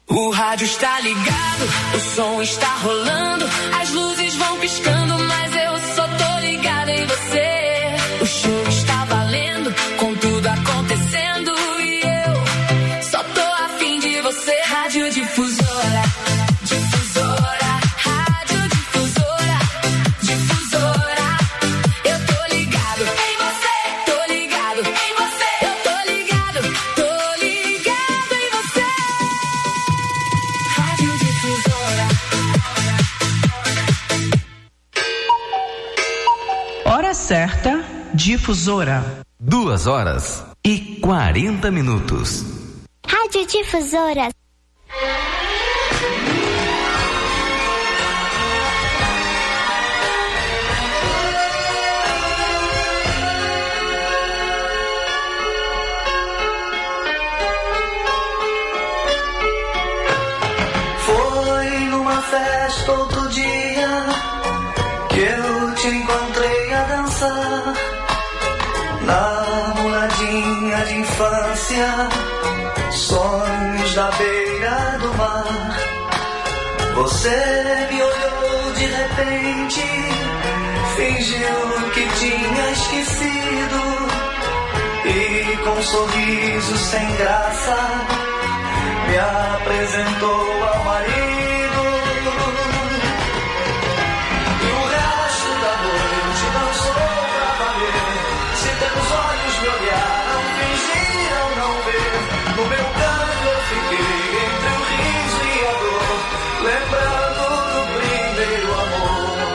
O rádio está ligado, o som está rolando, as luzes vão piscando, mas eu só tô ligada em você. O show está valendo, com tudo acontecendo e eu só tô afim de você. Rádio Difusora, Difusora, Rádio Difusora, Difusora. Eu tô ligado em você, tô ligado em você, eu tô ligado em você. Rádio Difusora. Hora certa, Difusora. 2h40. Rádio Difusora. Foi numa festa outro dia que eu te encontrei a dançar, na moradinha de infância, sonhos da beira do mar. Você me olhou de repente, fingiu que tinha esquecido, e com um sorriso sem graça me apresentou ao marido. E o resto da noite dançou pra valer. Se teus olhos me olharam, fingiram não ver. No meu canto eu fiquei entre o riso e a dor, lembrando do primeiro amor.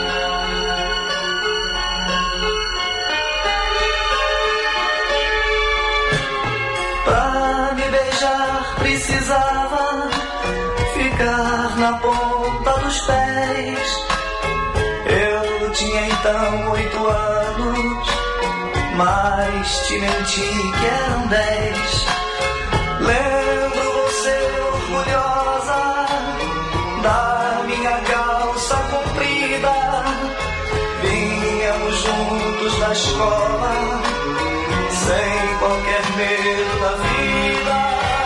Pra me beijar precisava ficar na ponta dos pés. Eu tinha então 8 anos, mas te menti que eram 10. Lembro você orgulhosa da minha calça comprida. Vínhamos juntos da escola, sem qualquer medo da vida.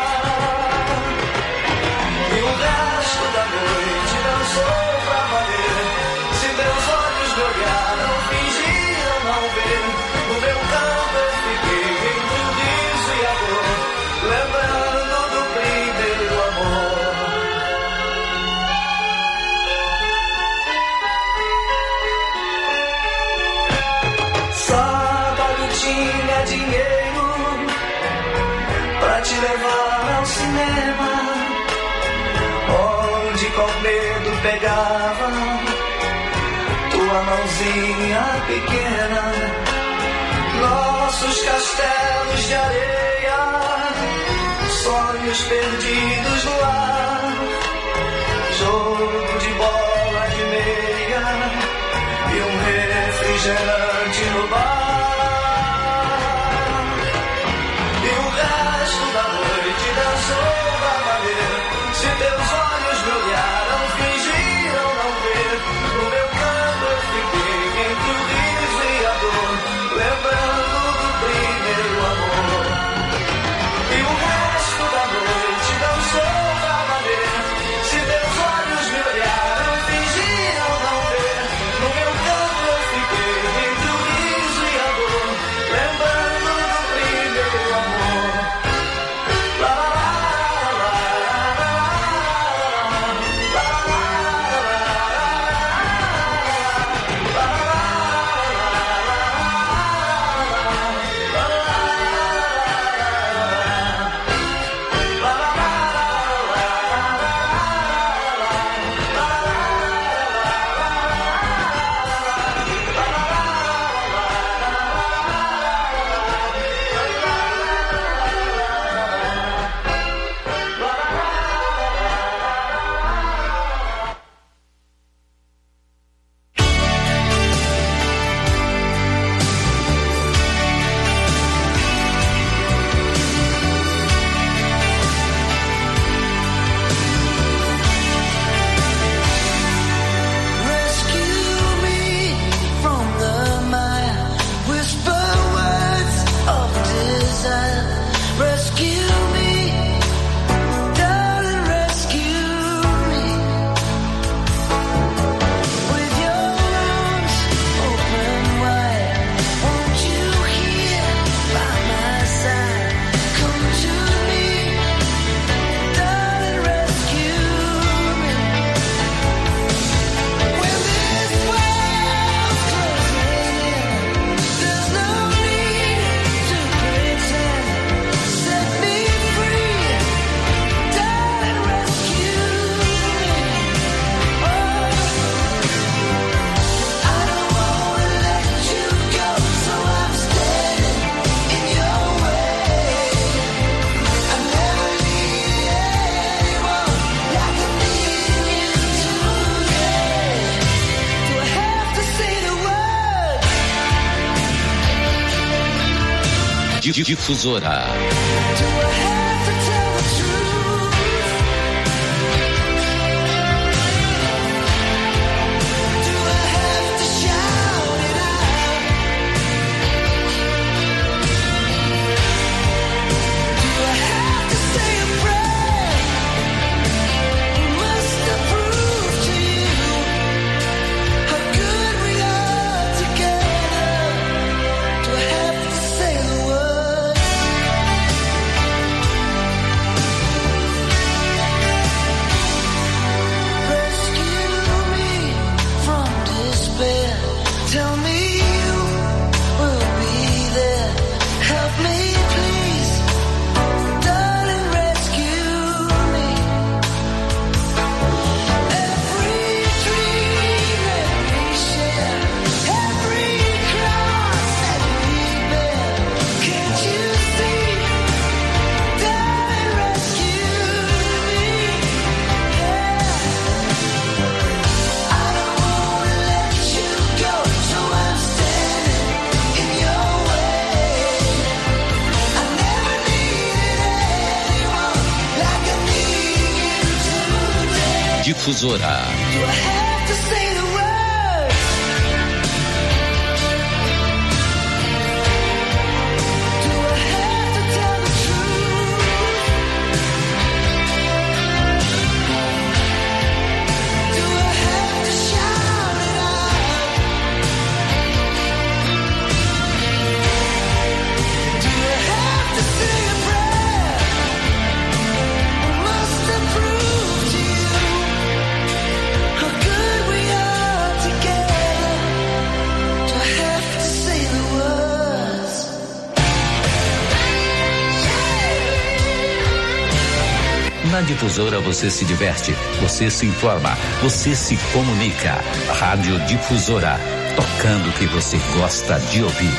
E o resto da noite dançou pra valer. Se meus olhos me olharam, fingiram não ver. No meu canto eu fiquei entre o riso e a dor, lembrando do primeiro amor. Sábado tinha dinheiro pra te levar ao cinema, onde com medo pegava tua mãozinha pequena. Nossos castelos de areia, sonhos perdidos no ar, jogo de bola de meia e um refrigerante no bar. E o resto da noite dançou pra valer. Se teus olhos me olharam, fingiram não ver. No meu canto eu fiquei entre o riso e a dor, lembrando do primeiro amor. E o resto da noite dançou pra valer. Se teus olhos me olharam, fingiram não ver. No meu canto eu fiquei entre o riso e a Difusora. Difusora. Na Difusora você se diverte, você se informa, você se comunica. Rádio Difusora, tocando o que você gosta de ouvir.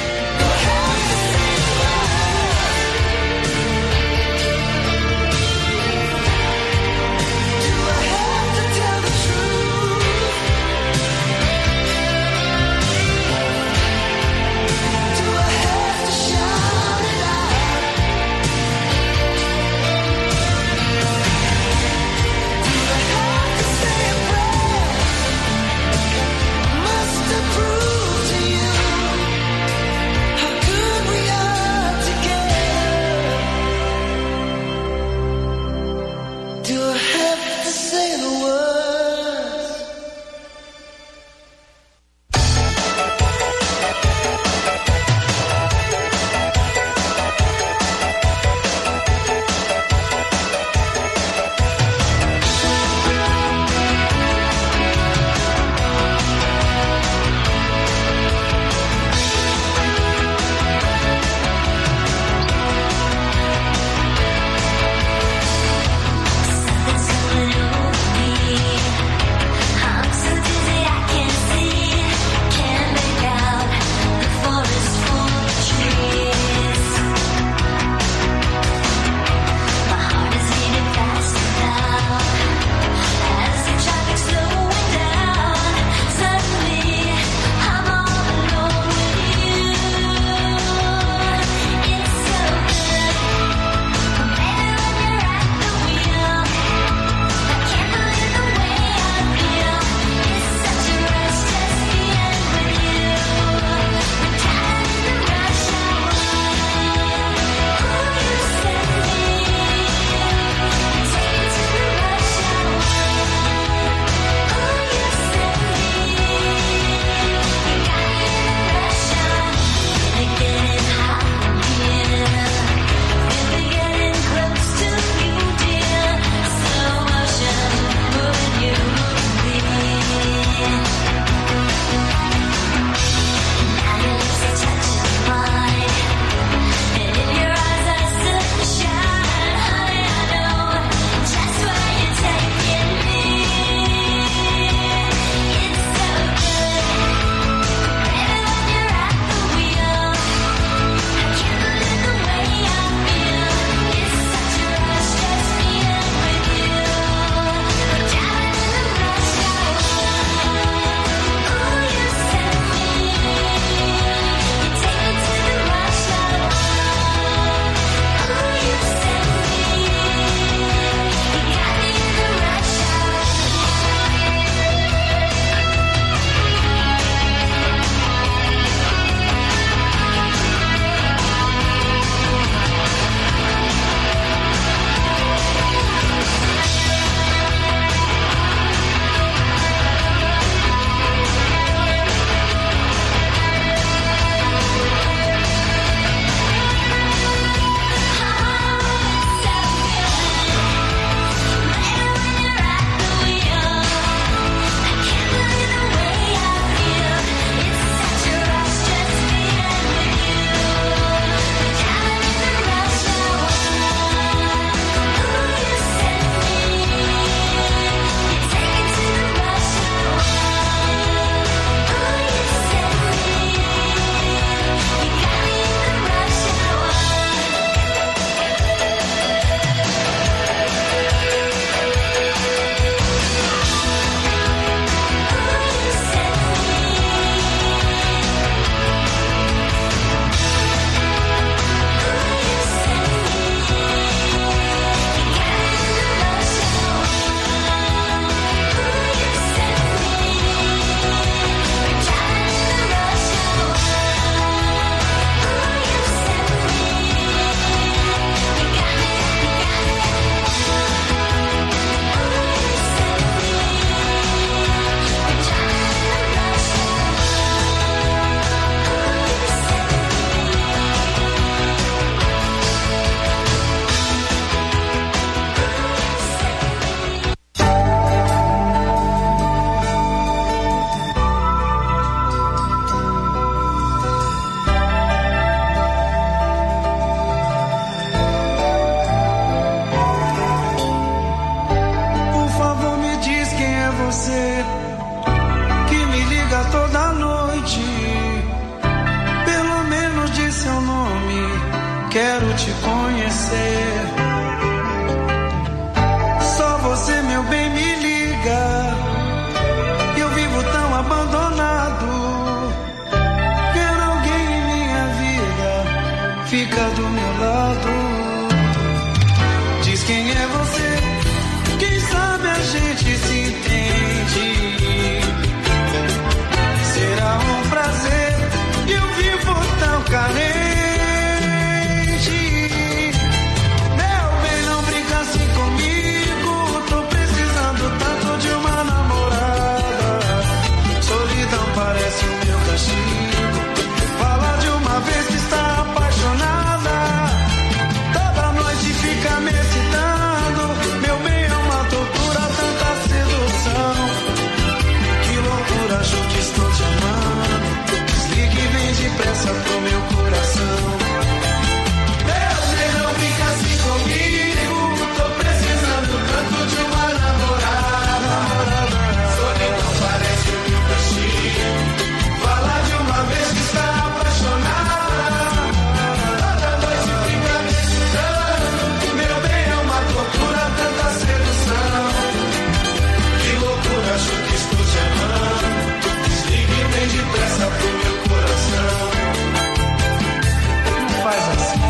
você que me liga toda noite. Pelo menos de seu nome quero te conhecer. Só você, meu bem, me liga. Eu vivo tão abandonado. Quero alguém em minha vida, fica do meu lado. Diz quem é você, quem sabe a gente se entende. Será um prazer, eu vivo tão carente. Meu bem, não brinca assim comigo, tô precisando tanto de uma namorada. Solidão parece o meu castigo. Fala de uma vez que está apaixonada. Toda noite fica me excitando. Meu bem, é uma tortura, tanta sedução. Que loucura, acho que estou te amando. Desligue e vem depressa pro meu coração. Meu bem, não brinca assim comigo, tô precisando tanto de uma namorada. Solidão parece o meu castigo. Fala de uma vez que está apaixonada. Toda noite fica me excitando. Meu bem, é uma tortura, tanta sedução. Que loucura, acho que estou te amando. Desligue e vem depressa pro meu coração. Não faz assim.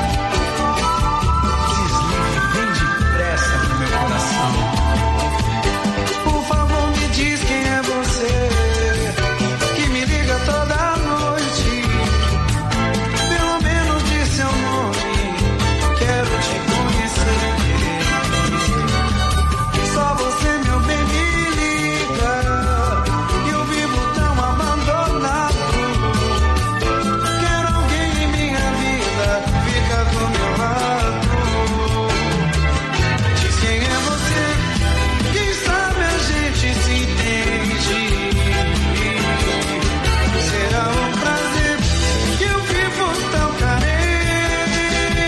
Desligue e vem depressa pro meu coração. Por favor, me diz quem é você que me liga toda noite. Pelo menos diz seu nome, quero te conhecer. Só você, meu bem, me liga. Eu vivo tão abandonado. Quero alguém em minha vida, fica do meu lado. Diz quem é você, quem sabe a gente se entende. Será um prazer que eu vivo tão carente.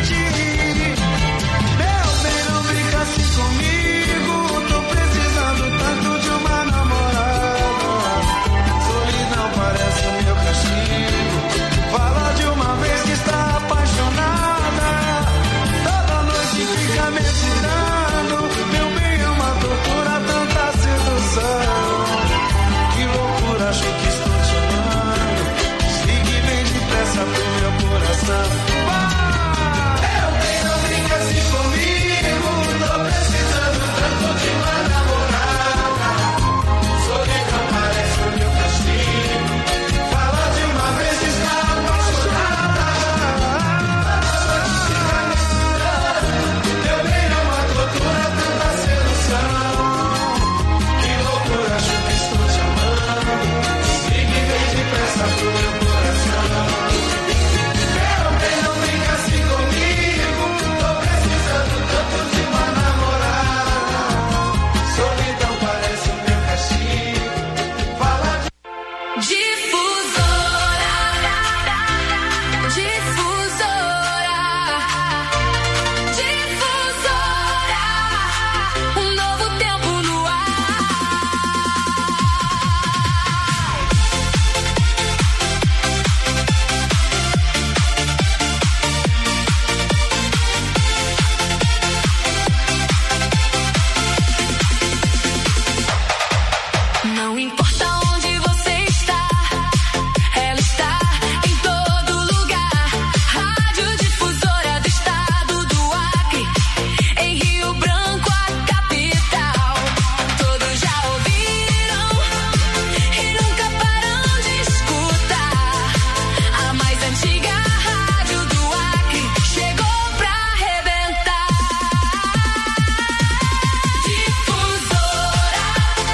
Meu bem, não brinca assim comigo, tô precisando tanto de uma namorada. Solidão parece o meu castigo. Fala de uma vez que está apaixonada. Toda noite fica me excitando. Meu bem, é uma tortura, tanta sedução. Que loucura, acho que estou te amando. Desligue e vem depressa pro meu coração. Meu bem, não brinca assim comigo, tô precisando tanto de uma namorada. Solidão parece o meu castigo. Fala de uma vez que está apaixonada. Fica me excitando. Meu bem, é uma tortura, tanta sedução. Que loucura, acho que estou te amando. Desligue e vem depressa pro meu coração. Meu bem, não brinca assim comigo, tô precisando tanto de uma namorada. Solidão parece o meu castigo. Fala de Difusora, difusora, difusora, um novo tempo no ar. Não importa onde você está, ela está em todo lugar. Rádio Difusora do estado do Acre, em Rio Branco, a capital. Todos já ouviram e nunca param de escutar. A mais antiga rádio do Acre chegou pra arrebentar. Difusora,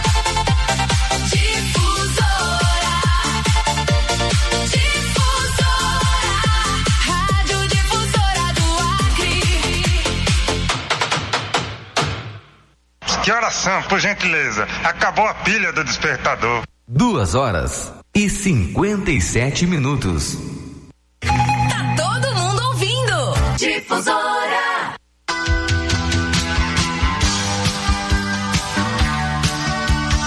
difusora, difusora, rádio difusora do Acre. Que horas são, por gentileza? Acabou a pilha do despertador. 2h57. Tá todo mundo ouvindo. Difusora.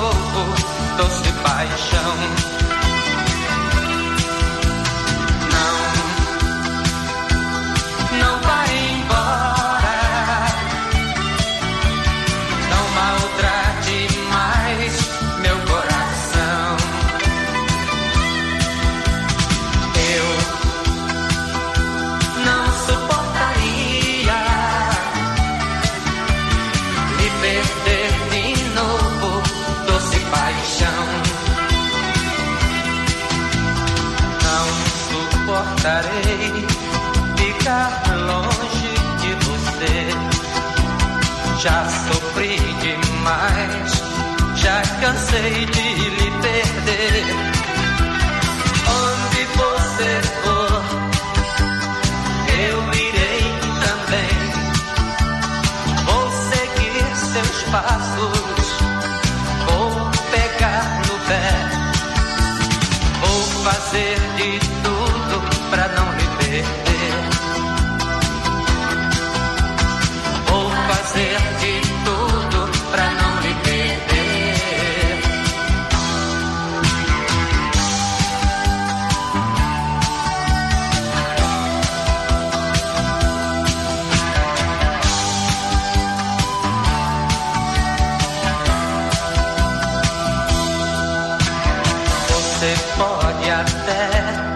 novo, doce paixão. Não vai embora, não maltrate mais meu coração. Eu não suportaria me perder de novo, doce paixão. Não suportarei ficar longe de você. Já sofri demais, já cansei de lhe perder. Onde você for, eu irei também. Vou seguir seus passos, vou pegar no pé, vou fazer de tudo pra não lhe perder. Vou fazer de tudo pra não lhe perder. Você pode até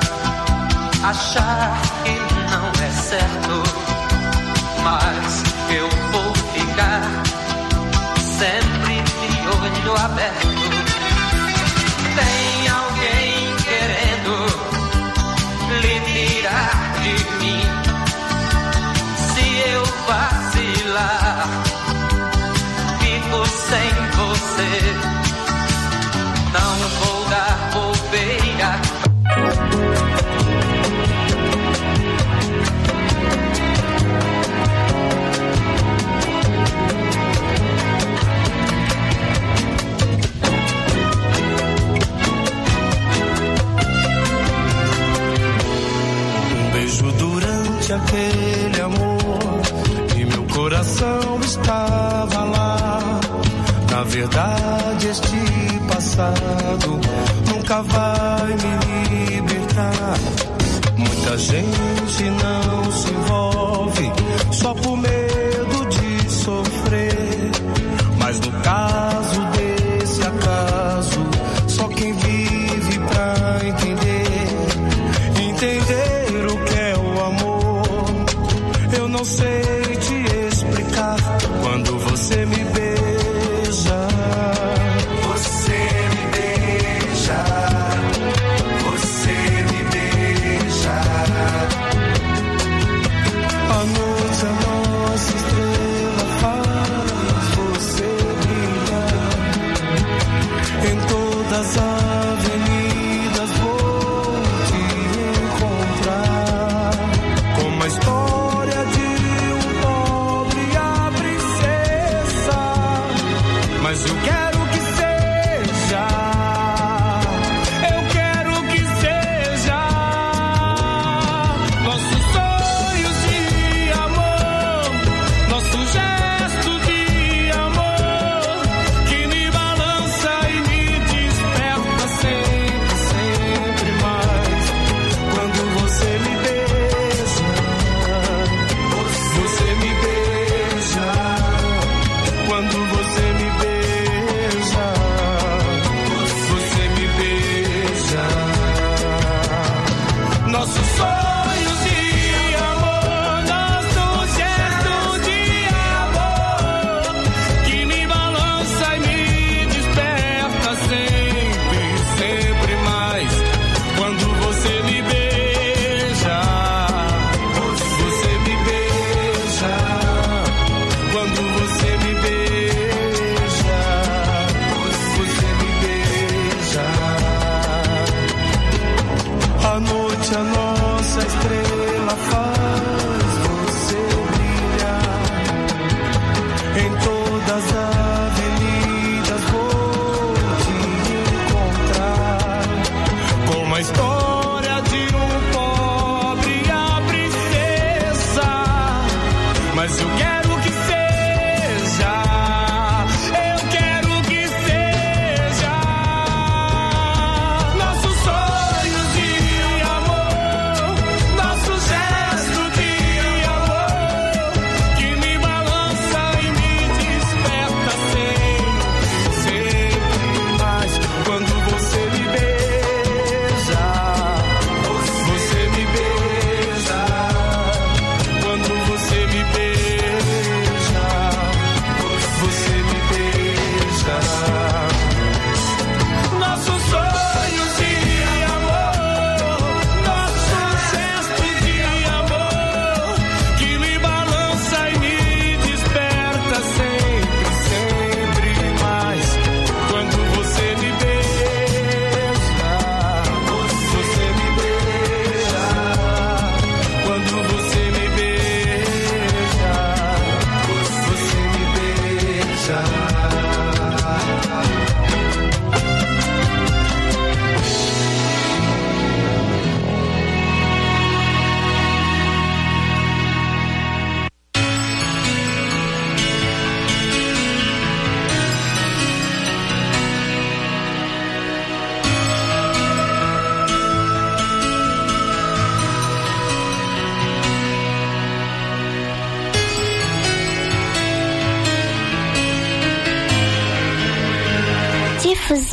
achar que não é certo, mas eu vou ficar sempre de olho aberto. Tem alguém querendo lhe tirar de mim. Se eu vacilar, fico sem você. Não vou dar bobeira. Durante aquele amor e meu coração estava lá. Na verdade este passado nunca vai me libertar. Muita gente não se envolve só por medo de sofrer, mas no caso desse acaso só quem vive pra entender o que é o amor. Eu não sei te explicar. Quando você me beija, você me beija, você me beija. A noite, a nossa estrela faz você brilhar. Em todas as avenidas vou te encontrar. Como a história de um pobre e a princesa. Mas eu quero que seja, eu quero que seja nossos sonhos de amor, nosso gesto de amor, que me balança e me desperta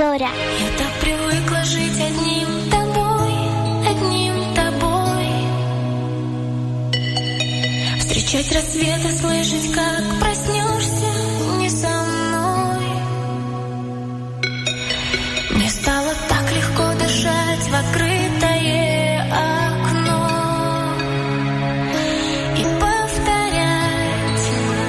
Диффузора. Я так привыкла жить одним тобой, одним тобой. Встречать рассветы, слышать, как проснешься не со мной. Мне стало так легко дышать в открытое окно и повторять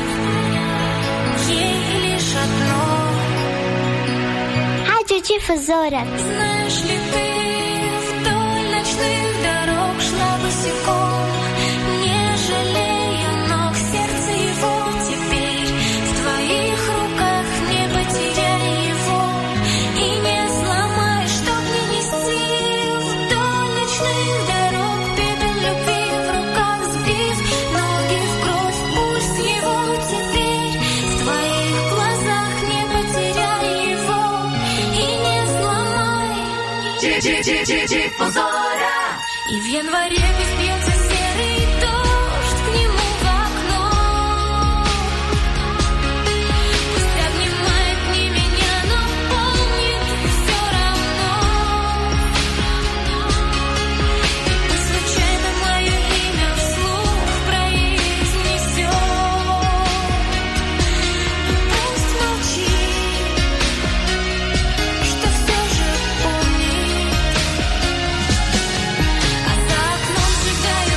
ей лишь одно. Rádio Difusora. Знаешь ли ты, вдоль ночных дорог шла босиком, не жалея ног, сердце его теперь в твоих руках, не потеряй его и не сломай, чтоб не нести вдоль ночных дорог пепел любви в руках сбив, ноги в кровь, пульс его теперь в твоих глазах, не потеряй его и не сломай. Диффузора. И в январе бьется серый дождь к нему в окно. Пусть обнимает не меня, но помнит все равно. И пусть случайно мое имя вслух произнесет. И пусть молчит, что все же помнит. А за окном сжигает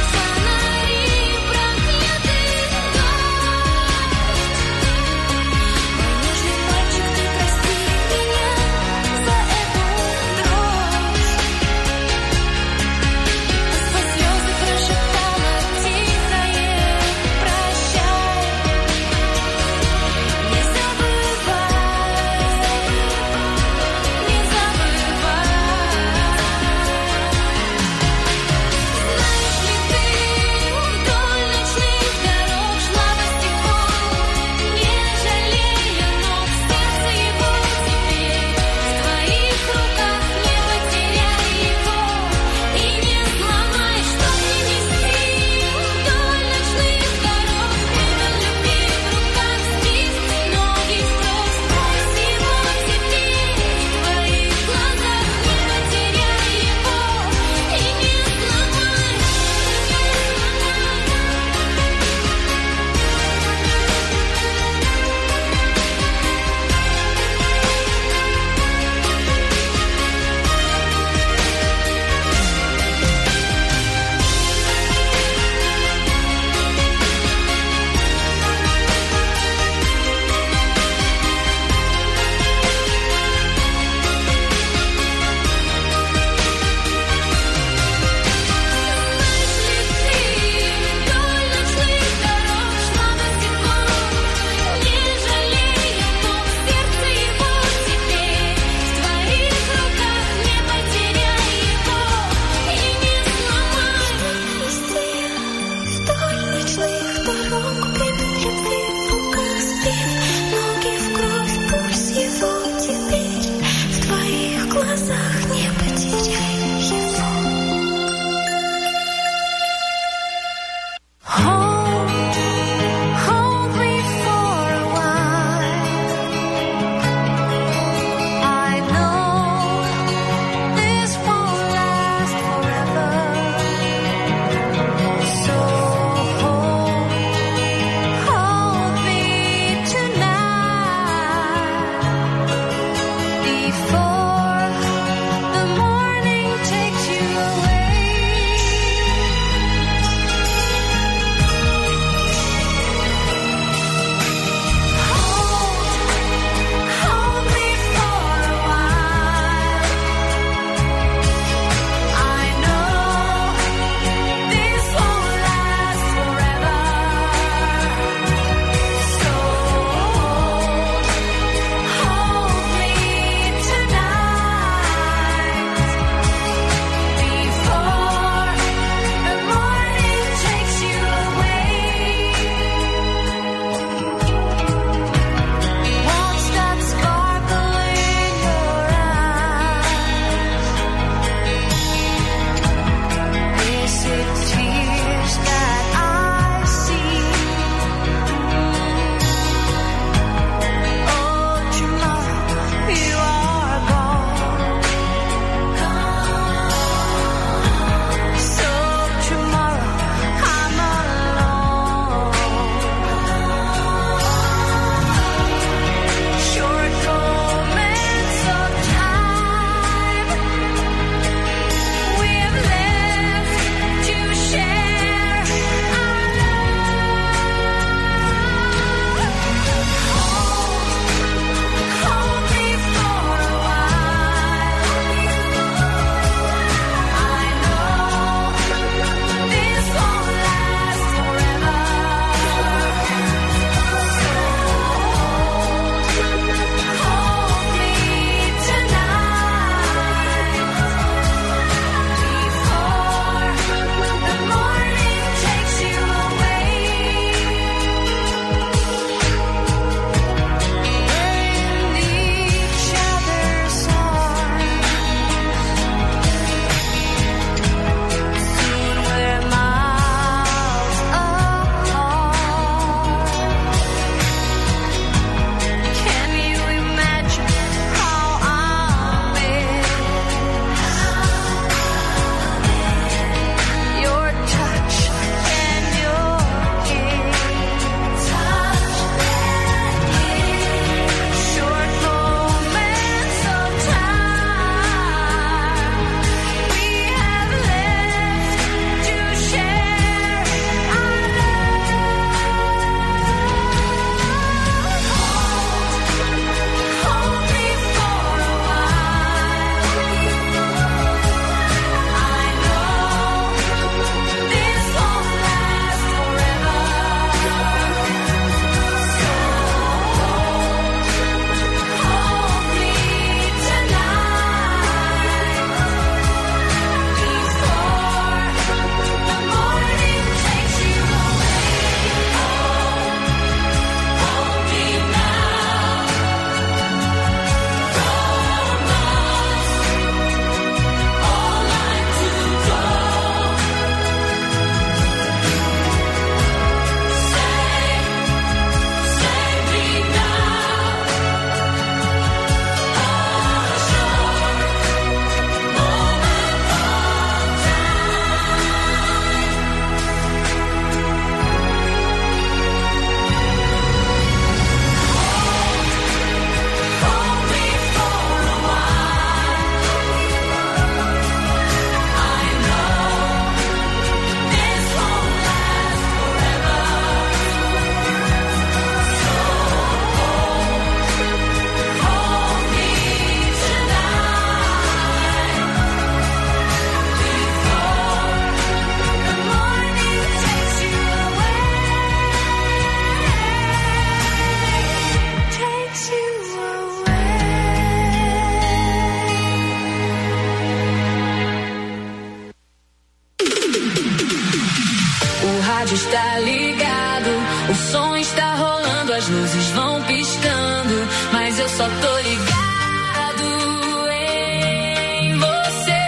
rádio está ligado, o som está rolando, as luzes vão piscando, mas eu só tô ligado em você.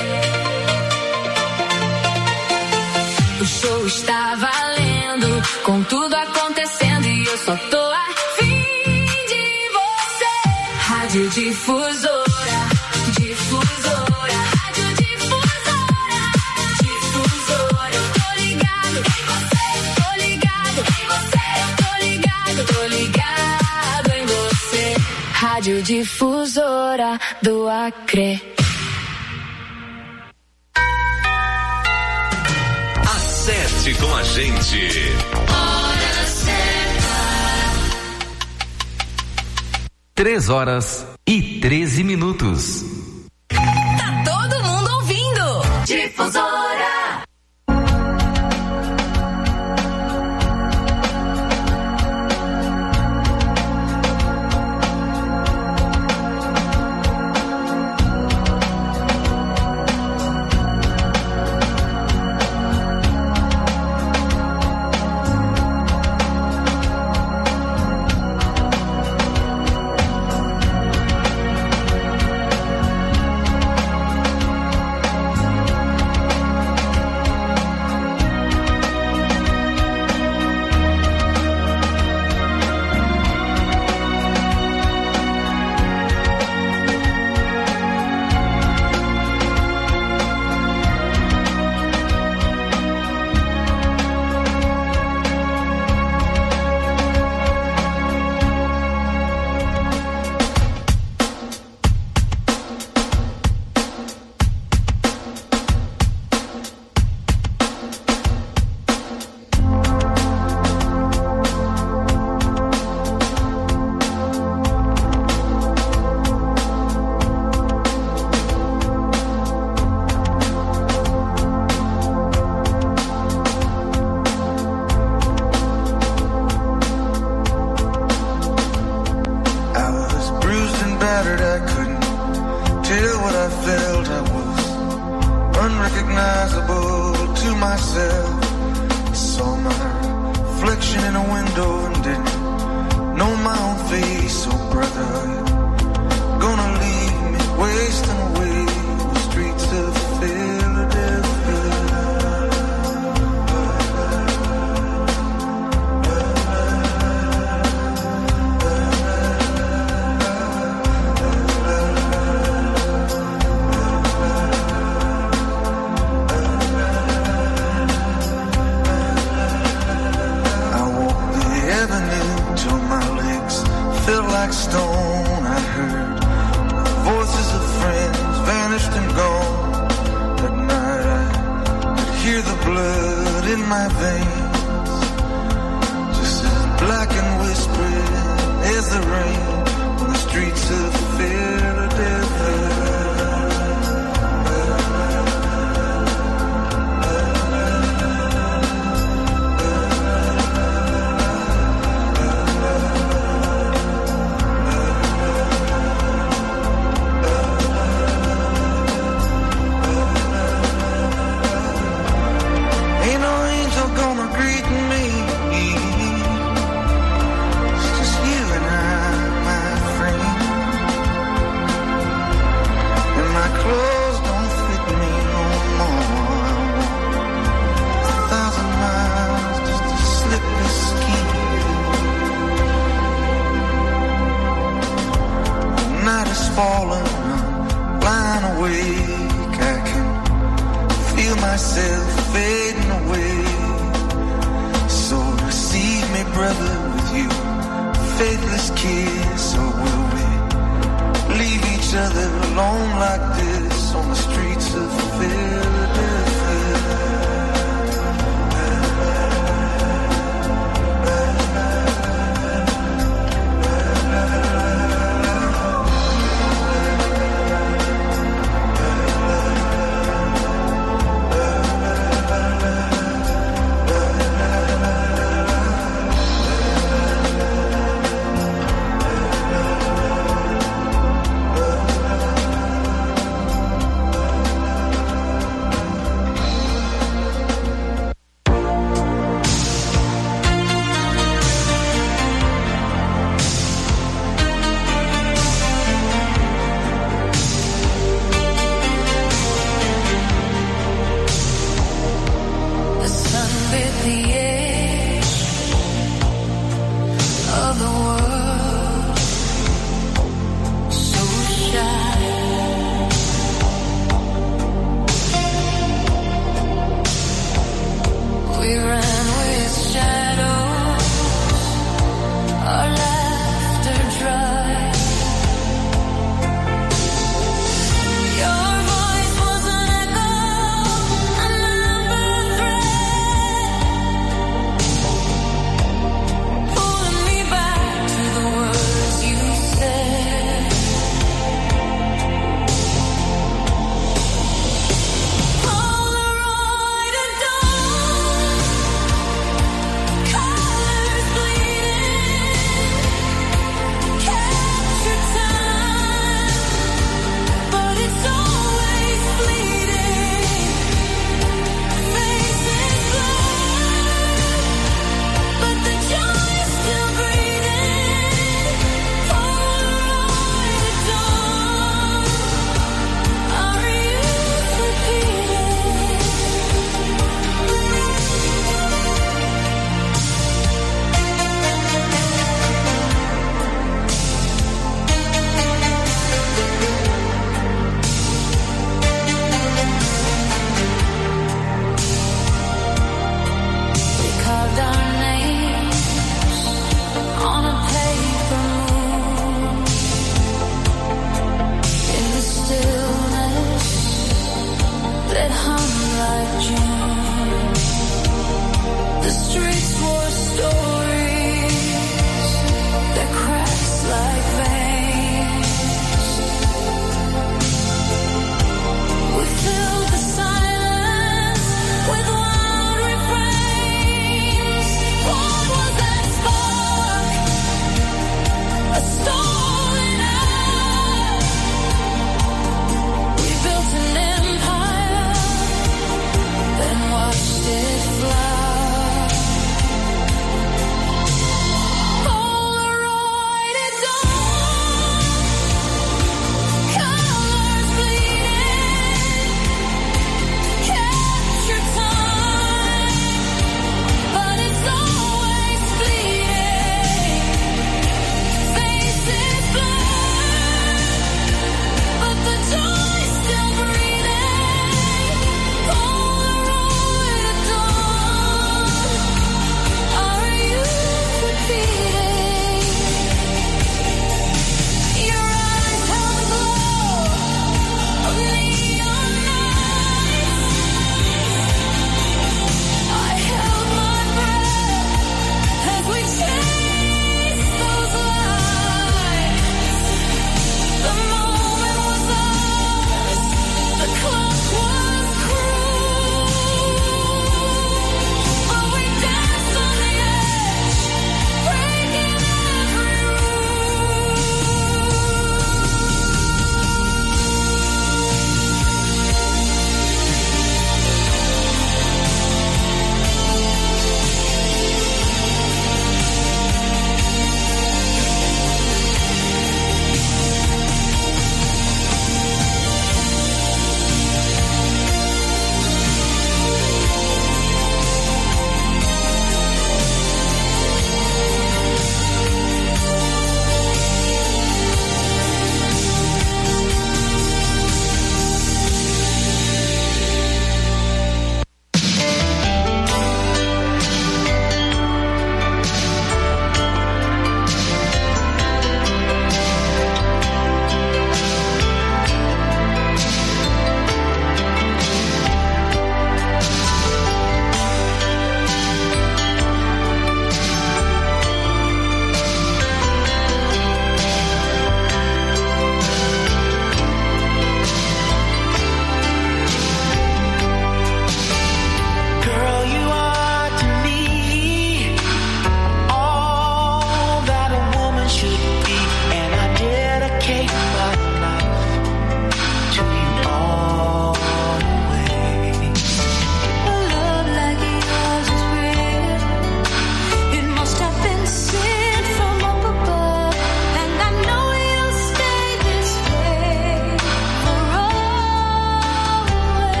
O show está valendo, com tudo acontecendo e eu só tô afim de você. Rádio Difusora. Rádio Difusora do Acre. Acerte com a gente. Hora certa. 3h13. Tá todo mundo ouvindo. Difusora.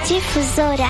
Difusora.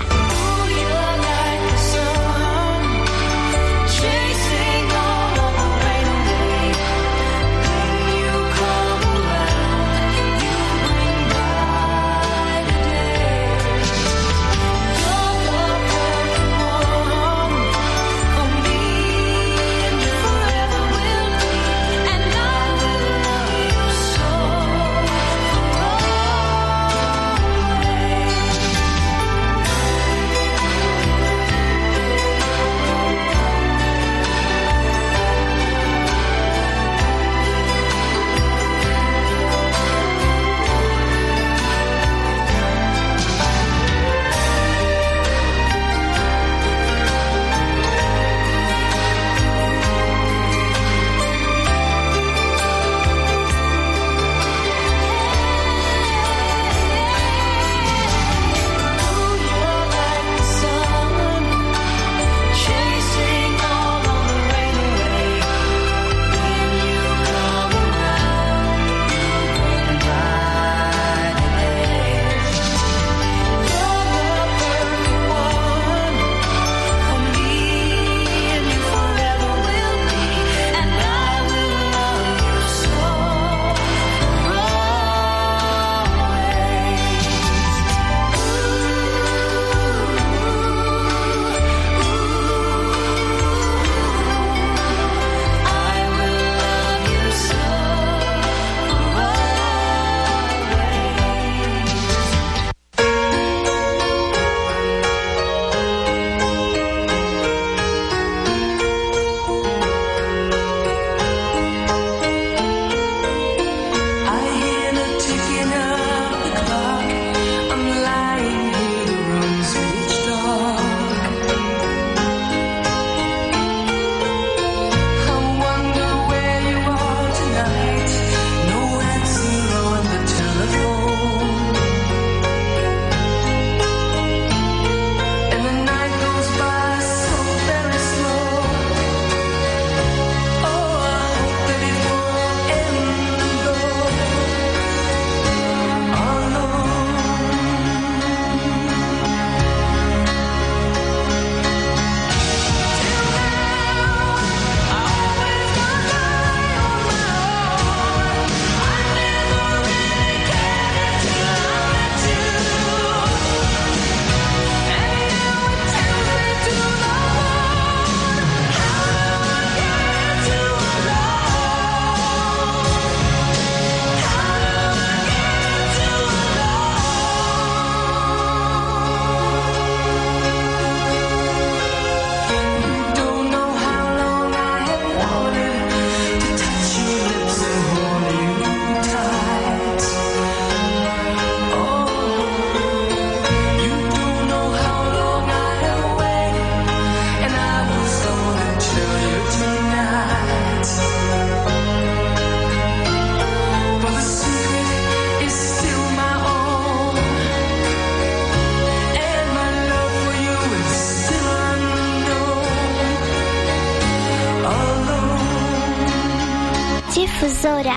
Difusora.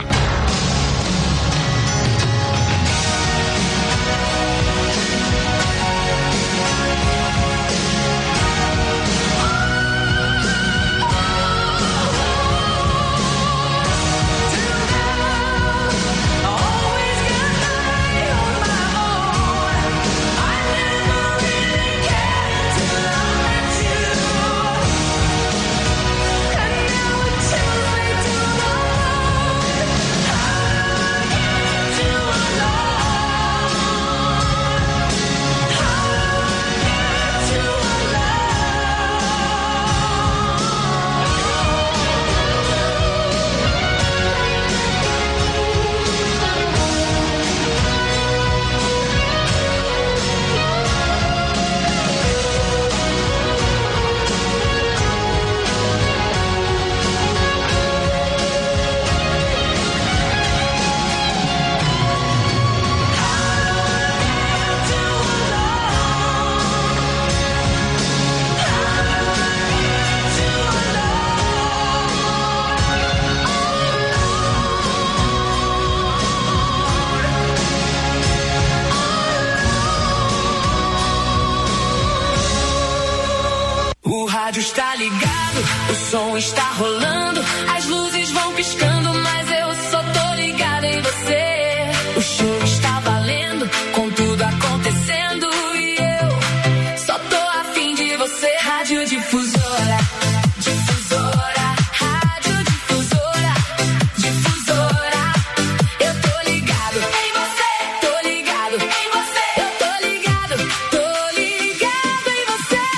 rádio está ligado, o som está rolando, as luzes vão piscando, mas eu só tô ligada em você. O show está valendo, com tudo acontecendo, e eu só tô afim de você. Rádio Difusora, Difusora, Rádio Difusora, Difusora. Eu tô ligado em você, tô ligado em você, eu tô ligado em você.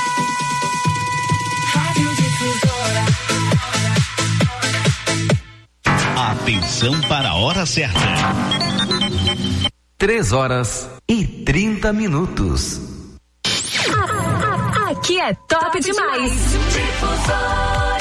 Rádio Difusora. Atenção para a hora certa. 3h30. Aqui é top demais. Difusora.